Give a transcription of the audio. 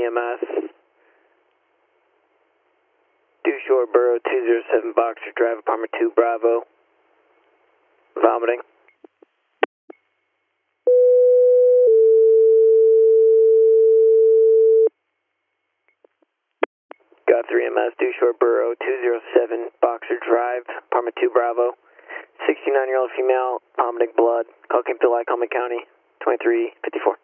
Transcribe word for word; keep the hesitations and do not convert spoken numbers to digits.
M S. Due Shore Borough two zero seven Boxer Drive, apartment two Bravo. Vomiting. Got three M S, Due Shore Borough two zero seven Boxer Drive, apartment two Bravo. sixty-nine-year-old female, vomiting blood. Call Campbell, Lycoming County, twenty-three fifty-four.